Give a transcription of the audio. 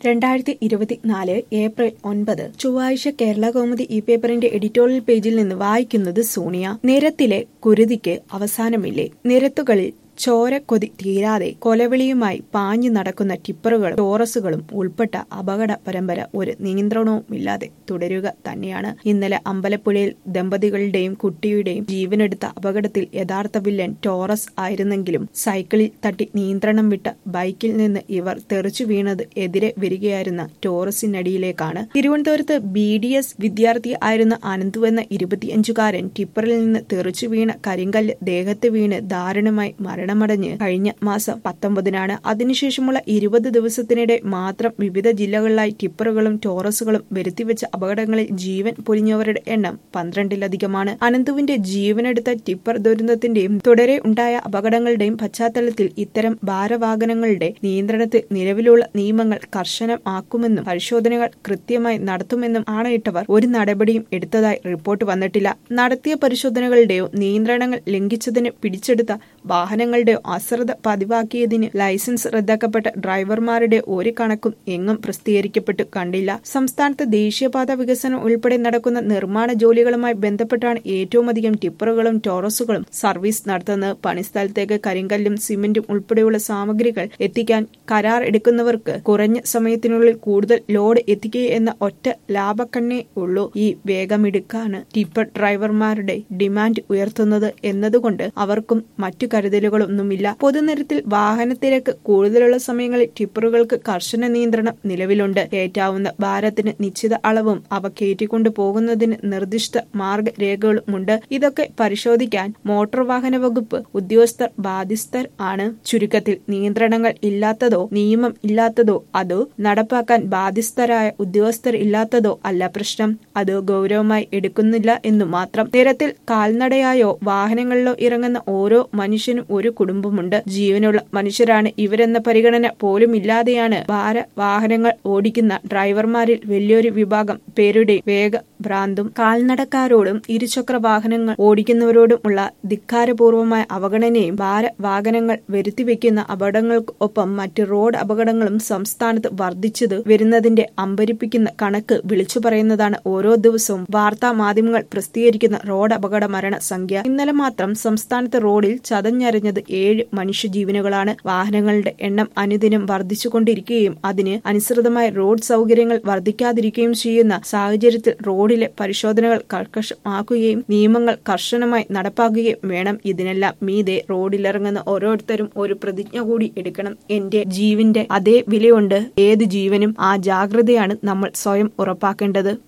2024 April 9 ചൊവ്വാഴ്ച കേരളകൗമുദി ഈ പേപ്പറിന്റെ എഡിറ്റോറിയൽ പേജിൽ നിന്ന് വായിക്കുന്നത് സോണിയ. നിരത്തിലെ കുരുതിക്ക് അവസാനമില്ലേ? നിരത്തുകളിൽ ചോരക്കൊതി തീരാതെ കൊലവിളിയുമായി പാഞ്ഞു നടക്കുന്ന ടിപ്പറുകളും ടോറസുകളും ഉൾപ്പെട്ട അപകട പരമ്പര ഒരു നിയന്ത്രണവുമില്ലാതെ തുടരുക തന്നെയാണ്. ഇന്നലെ അമ്പലപ്പുഴയിൽ ദമ്പതികളുടെയും കുട്ടിയുടെയും ജീവനെടുത്ത അപകടത്തിൽ യഥാർത്ഥ വില്ലൻ ടോറസ് ആയിരുന്നെങ്കിലും സൈക്കിളിൽ തട്ടി നിയന്ത്രണം വിട്ട ബൈക്കിൽ നിന്ന് ഇവർ തെറിച്ചു വീണത് എതിരെ വരികയായിരുന്ന ടോറസിനടിയിലേക്കാണ്. തിരുവനന്തപുരത്ത് BDS വിദ്യാർത്ഥി ആയിരുന്ന അനന്തു എന്ന 25-കാരൻ ടിപ്പറിൽ നിന്ന് തെറിച്ചു വീണ കരിങ്കല്ല് ദേഹത്ത് വീണ് ദാരുണമായി മരണമടഞ്ഞ് കഴിഞ്ഞ മാസം 19-നാണ്. അതിനുശേഷമുള്ള 20 ദിവസത്തിനിടെ മാത്രം വിവിധ ജില്ലകളിലായി ടിപ്പറുകളും ടോറസുകളും വരുത്തിവെച്ച അപകടങ്ങളിൽ ജീവൻ പൊലിഞ്ഞവരുടെ എണ്ണം 12-ലധികമാണ്. അനന്തുവിന്റെ ജീവനെടുത്ത ടിപ്പർ ദുരന്തത്തിന്റെയും തുടരെ ഉണ്ടായ അപകടങ്ങളുടെയും പശ്ചാത്തലത്തിൽ ഇത്തരം ഭാരവാഹനങ്ങളുടെ നിയന്ത്രണത്തിൽ നിലവിലുള്ള നിയമങ്ങൾ കർശനമാക്കുമെന്നും പരിശോധനകൾ കൃത്യമായി നടത്തുമെന്നും ആണയിട്ടവർ ഒരു നടപടിയും എടുത്തതായി റിപ്പോർട്ട് വന്നിട്ടില്ല. നടത്തിയ പരിശോധനകളുടെയോ നിയന്ത്രണങ്ങൾ ലംഘിച്ചതിന് പിടിച്ചെടുത്ത വാഹനങ്ങളുടെയോ അശ്രദ്ധ പതിവാക്കിയതിന് ലൈസൻസ് റദ്ദാക്കപ്പെട്ട ഡ്രൈവർമാരുടെ ഒരു കണക്കും എങ്ങും പ്രസിദ്ധീകരിക്കപ്പെട്ടു കണ്ടില്ല. സംസ്ഥാനത്ത് ദേശീയപാത വികസനം ഉൾപ്പെടെ നടക്കുന്ന നിർമ്മാണ ജോലികളുമായി ബന്ധപ്പെട്ടാണ് ഏറ്റവുമധികം ടിപ്പറുകളും ടോറസുകളും സർവീസ് നടത്തുന്നത്. പണിസ്ഥലത്തേക്ക് കരിങ്കല്ലും സിമന്റും ഉൾപ്പെടെയുള്ള സാമഗ്രികൾ എത്തിക്കാൻ കരാർ എടുക്കുന്നവർക്ക് കുറഞ്ഞ സമയത്തിനുള്ളിൽ കൂടുതൽ ലോഡ് എത്തിക്കുക എന്ന ഒറ്റ ലാഭക്കണ്ണേ ഉള്ളൂ. ഈ വേഗമെടുക്കാണ് ടിപ്പർ ഡ്രൈവർമാരുടെ ഡിമാൻഡ് ഉയർത്തുന്നത് എന്നതുകൊണ്ട് അവർക്കും മറ്റു കരുതലുകളൊന്നുമില്ല. പൊതുനിരത്തിൽ വാഹനത്തിരക്ക് കൂടുതലുള്ള സമയങ്ങളിൽ ടിപ്പറുകൾക്ക് കർശന നിയന്ത്രണം നിലവിലുണ്ട്. കയറ്റാവുന്ന ഭാരത്തിന് നിശ്ചിത അളവും അവ കയറ്റിക്കൊണ്ടു പോകുന്നതിന് നിർദ്ദിഷ്ട മാർഗരേഖകളുമുണ്ട്. ഇതൊക്കെ പരിശോധിക്കാൻ മോട്ടോർ വാഹന വകുപ്പ് ഉദ്യോഗസ്ഥർ ബാധ്യസ്ഥർ ആണ്. ചുരുക്കത്തിൽ നിയന്ത്രണങ്ങൾ ഇല്ലാത്തതോ നിയമം ഇല്ലാത്തതോ അതോ നടപ്പാക്കാൻ ബാധ്യസ്ഥരായ ഉദ്യോഗസ്ഥർ ഇല്ലാത്തതോ അല്ല പ്രശ്നം. അത് ഗൗരവമായി എടുക്കുന്നില്ല എന്നു മാത്രം. നിരത്തിൽ കാൽനടയായോ വാഹനങ്ങളിലോ ഇറങ്ങുന്ന ഓരോ മനുഷ്യനും ഒരു കുടുംബമുണ്ട്. ജീവനുള്ള മനുഷ്യരാണ് ഇവരെന്ന പരിഗണന പോലുമില്ലാതെയാണ് വാഹനങ്ങൾ ഓടിക്കുന്ന ഡ്രൈവർമാരിൽ വലിയൊരു വിഭാഗം പേരുടെ വേഗഭ്രാന്തും കാൽനടക്കാരോടും ഇരുചക്ര വാഹനങ്ങൾ ഓടിക്കുന്നവരോടുമുള്ള ധിക്കാരപൂർവമായ അവഗണനയും വാഹനങ്ങൾ വരുത്തിവെക്കുന്ന അപകടങ്ങൾക്ക് ഒപ്പം മറ്റ് റോഡ് അപകടങ്ങളും സംസ്ഥാനത്ത് വർദ്ധിച്ചത് വരുന്നതിന്റെ അമ്പരിപ്പിക്കുന്ന കണക്ക് വിളിച്ചു പറയുന്നതാണ് ഓരോ ദിവസവും വാർത്താ മാധ്യമങ്ങൾ പ്രസിദ്ധീകരിക്കുന്ന റോഡ് അപകട മരണ സംഖ്യ. ഇന്നലെ മാത്രം സംസ്ഥാനത്ത് റോഡിൽ ചതഞ്ഞരഞ്ഞത് 7 മനുഷ്യജീവനുകളാണ്. വാഹനങ്ങളുടെ എണ്ണം അനുദിനം വർദ്ധിച്ചുകൊണ്ടിരിക്കുകയും അതിന് അനുസൃതമായ റോഡ് സൗകര്യങ്ങൾ വർദ്ധിക്കാതിരിക്കുകയും ചെയ്യുന്ന സാഹചര്യത്തിൽ റോഡിലെ പരിശോധനകൾ കർക്കശമാക്കുകയും നിയമങ്ങൾ കർശനമായി നടപ്പാക്കുകയും വേണം. ഇതിനെല്ലാം മീതെ റോഡിലിറങ്ങുന്ന ഓരോരുത്തരും ഒരു പ്രതിജ്ഞ കൂടി എടുക്കണം. എന്റെ ജീവന്റെ അതേ വിലയുണ്ട് ഏത് ജീവനും. ആ ജാഗ്രതയാണ് നമ്മൾ സ്വയം ഉറപ്പാക്കേണ്ടത്.